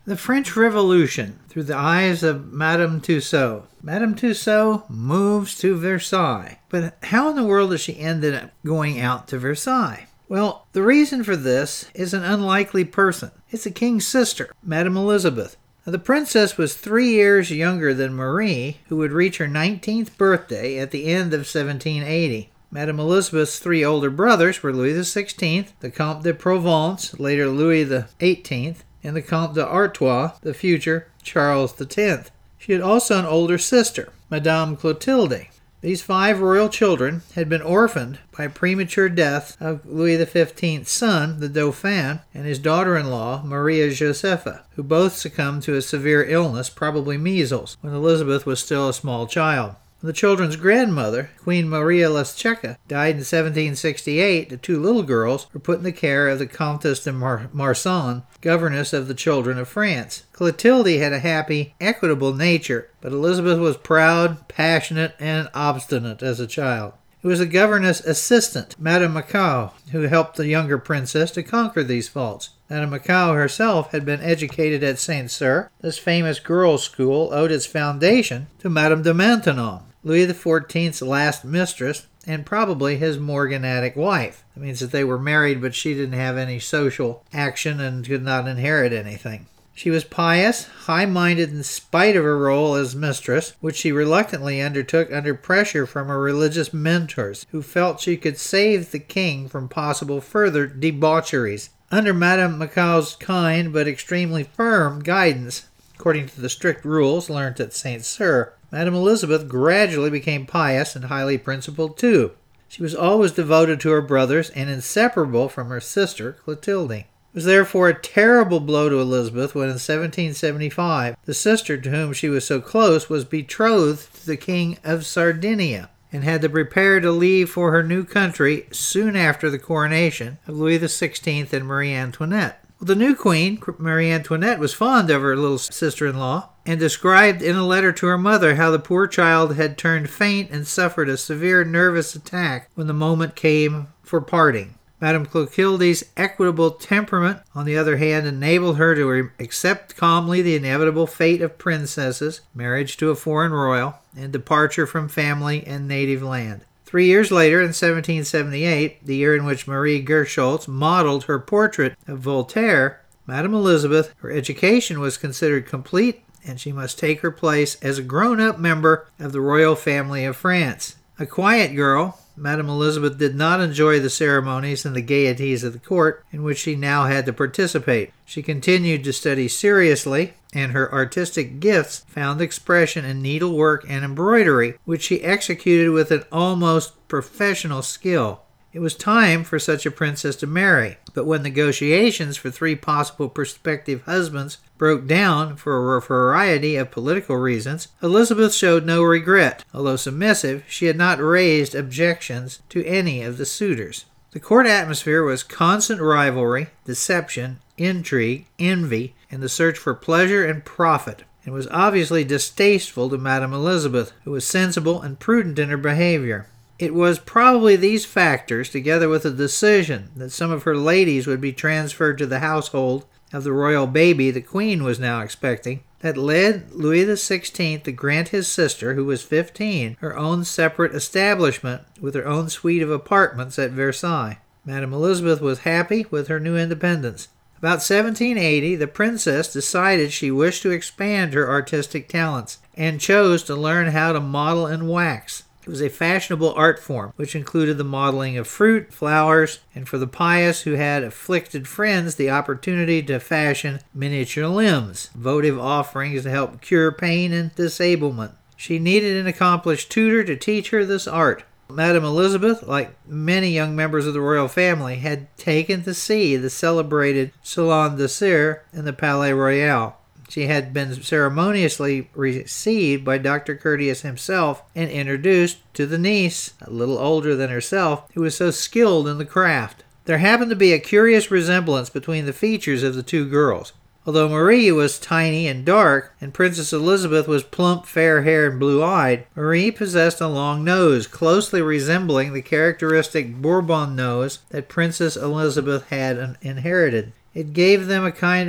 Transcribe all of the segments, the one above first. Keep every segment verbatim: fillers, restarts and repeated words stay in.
The French Revolution through the eyes of Madame Tussaud. Madame Tussaud moves to Versailles. But how in the world does she end up going out to Versailles? Well, the reason for this is an unlikely person. It's the king's sister, Madame Elizabeth. Now, the princess was three years younger than Marie, who would reach her nineteenth birthday at the end of seventeen eighty. Madame Elizabeth's three older brothers were Louis the sixteenth, the Comte de Provence, later Louis the eighteenth, and the Comte d'Artois, the future Charles the tenth. She had also an older sister, Madame Clotilde. These five royal children had been orphaned by premature death of Louis the fifteenth's son, the Dauphin, and his daughter-in-law, Maria Josepha, who both succumbed to a severe illness, probably measles, when Elizabeth was still a small child. When the children's grandmother, Queen Maria Lescheka, died in seventeen sixty-eight, the two little girls were put in the care of the Comtesse de Mar- Marsan, governess of the children of France. Clotilde had a happy, equitable nature, but Elizabeth was proud, passionate, and obstinate as a child. It was the governess' assistant, Madame Macau, who helped the younger princess to conquer these faults. Madame Macau herself had been educated at Saint-Cyr. This famous girls' school owed its foundation to Madame de Maintenon, Louis the fourteenth's last mistress, and probably his morganatic wife. That means that they were married, but she didn't have any social action and could not inherit anything. She was pious, high-minded in spite of her role as mistress, which she reluctantly undertook under pressure from her religious mentors, who felt she could save the king from possible further debaucheries. Under Madame Macau's kind but extremely firm guidance, according to the strict rules learnt at Saint-Cyr, Madame Elizabeth gradually became pious and highly principled too. She was always devoted to her brothers and inseparable from her sister, Clotilde. It was therefore a terrible blow to Elizabeth when in seventeen seventy-five the sister to whom she was so close was betrothed to the King of Sardinia and had to prepare to leave for her new country soon after the coronation of Louis the sixteenth and Marie Antoinette. Well, the new queen, Marie Antoinette, was fond of her little sister-in-law and described in a letter to her mother how the poor child had turned faint and suffered a severe nervous attack when the moment came for parting. Madame Clotilde's equitable temperament, on the other hand, enabled her to re- accept calmly the inevitable fate of princesses, marriage to a foreign royal, and departure from family and native land. Three years later, in seventeen seventy-eight, the year in which Marie Gersholtz modeled her portrait of Voltaire, Madame Elizabeth, her education was considered complete, and she must take her place as a grown-up member of the royal family of France. A quiet girl, Madame Elizabeth did not enjoy the ceremonies and the gaieties of the court in which she now had to participate. She continued to study seriously, and her artistic gifts found expression in needlework and embroidery, which she executed with an almost professional skill. It was time for such a princess to marry, but when negotiations for three possible prospective husbands broke down for a variety of political reasons, Elizabeth showed no regret. Although submissive, she had not raised objections to any of the suitors. The court atmosphere was constant rivalry, deception, intrigue, envy, and the search for pleasure and profit, and was obviously distasteful to Madame Elizabeth, who was sensible and prudent in her behavior. It was probably these factors, together with the decision that some of her ladies would be transferred to the household of the royal baby the Queen was now expecting, that led Louis the sixteenth to grant his sister, who was fifteen, her own separate establishment with her own suite of apartments at Versailles. Madame Elizabeth was happy with her new independence. About seventeen eighty, the princess decided she wished to expand her artistic talents and chose to learn how to model in wax. It was a fashionable art form, which included the modeling of fruit, flowers, and for the pious who had afflicted friends, the opportunity to fashion miniature limbs, votive offerings to help cure pain and disablement. She needed an accomplished tutor to teach her this art. Madame Elizabeth, like many young members of the royal family, had taken to see the celebrated Salon de Cire in the Palais Royal. She had been ceremoniously received by Doctor Curtius himself and introduced to the niece, a little older than herself, who was so skilled in the craft. There happened to be a curious resemblance between the features of the two girls. Although Marie was tiny and dark, and Princess Elizabeth was plump, fair-haired, and blue-eyed, Marie possessed a long nose, closely resembling the characteristic Bourbon nose that Princess Elizabeth had inherited. It gave them a kind of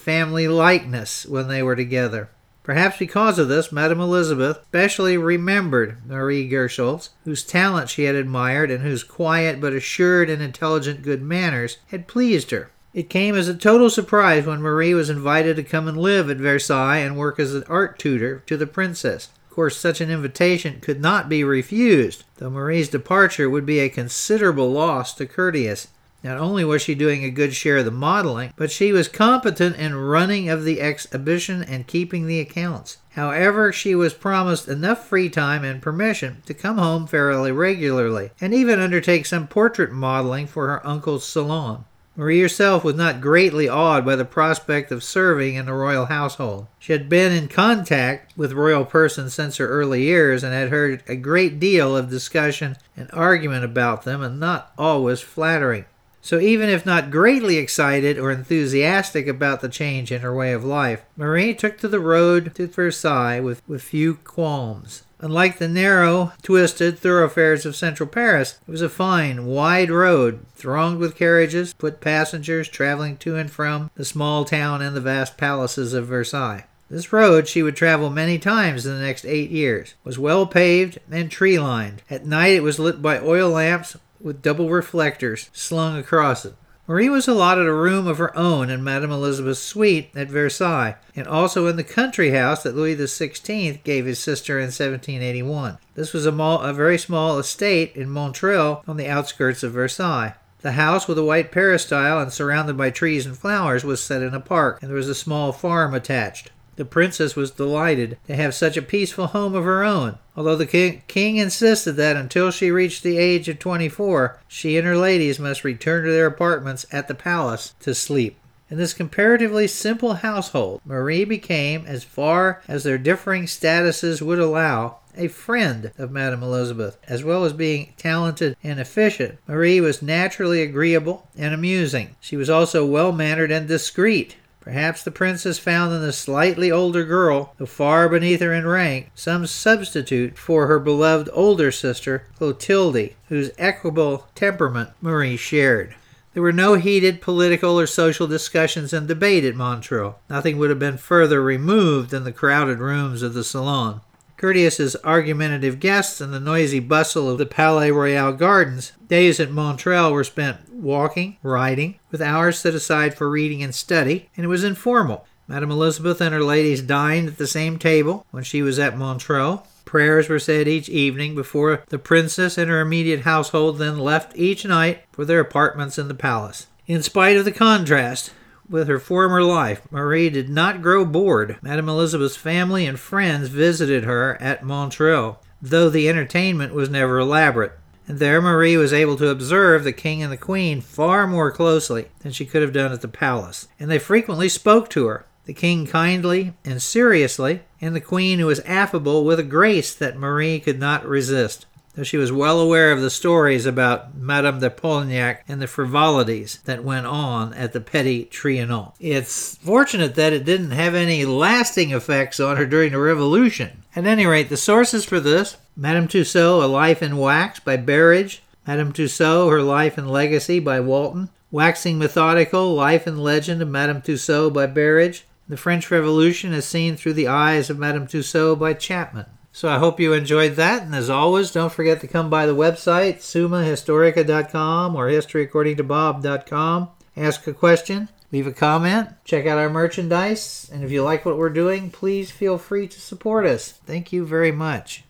family likeness when they were together. Perhaps because of this, Madame Elizabeth specially remembered Marie Gersholz, whose talent she had admired and whose quiet but assured and intelligent good manners had pleased her. It came as a total surprise when Marie was invited to come and live at Versailles and work as an art tutor to the princess. Of course, such an invitation could not be refused, though Marie's departure would be a considerable loss to Curtius. Not only was she doing a good share of the modeling, but she was competent in running of the exhibition and keeping the accounts. However, she was promised enough free time and permission to come home fairly regularly, and even undertake some portrait modeling for her uncle's salon. Marie herself was not greatly awed by the prospect of serving in the royal household. She had been in contact with royal persons since her early years and had heard a great deal of discussion and argument about them, and not always flattering. So even if not greatly excited or enthusiastic about the change in her way of life, Marie took to the road to Versailles with, with few qualms. Unlike the narrow, twisted thoroughfares of central Paris, it was a fine, wide road, thronged with carriages, foot passengers traveling to and from the small town and the vast palaces of Versailles. This road she would travel many times in the next eight years, was well paved and tree-lined. At night it was lit by oil lamps with double reflectors slung across it. Marie was allotted a room of her own in Madame Elizabeth's suite at Versailles, and also in the country house that Louis the sixteenth gave his sister in seventeen eighty-one. This was a, mall, a very small estate in Montreuil on the outskirts of Versailles. The house, with a white peristyle and surrounded by trees and flowers, was set in a park, and there was a small farm attached. The princess was delighted to have such a peaceful home of her own, although the king, king insisted that until she reached the age of twenty-four, she and her ladies must return to their apartments at the palace to sleep. In this comparatively simple household, Marie became, as far as their differing statuses would allow, a friend of Madame Elizabeth. As well as being talented and efficient, Marie was naturally agreeable and amusing. She was also well-mannered and discreet. Perhaps the princess found in the slightly older girl, though far beneath her in rank, some substitute for her beloved older sister, Clotilde, whose equable temperament Marie shared. There were no heated political or social discussions and debate at Montreuil. Nothing would have been further removed than the crowded rooms of the salon. Courteous's argumentative guests and the noisy bustle of the Palais Royal gardens, days at Montreuil were spent walking, riding, with hours set aside for reading and study, and it was informal. Madame Elizabeth and her ladies dined at the same table when she was at Montreuil. Prayers were said each evening before the princess and her immediate household then left each night for their apartments in the palace. In spite of the contrast with her former life, Marie did not grow bored. Madame Elizabeth's family and friends visited her at Montreuil, though the entertainment was never elaborate. And there Marie was able to observe the king and the queen far more closely than she could have done at the palace, and they frequently spoke to her. The king kindly and seriously, and the queen who was affable with a grace that Marie could not resist, though she was well aware of the stories about Madame de Polignac and the frivolities that went on at the Petit Trianon. It's fortunate that it didn't have any lasting effects on her during the Revolution. At any rate, the sources for this: Madame Tussaud, A Life in Wax by Berridge; Madame Tussaud, Her Life and Legacy by Walton; Waxing Methodical, Life and Legend of Madame Tussaud by Berridge; The French Revolution as Seen Through the Eyes of Madame Tussaud by Chapman. So I hope you enjoyed that, and as always, don't forget to come by the website, summa historica dot com or history according to bob dot com. Ask a question, leave a comment, check out our merchandise, and if you like what we're doing, please feel free to support us. Thank you very much.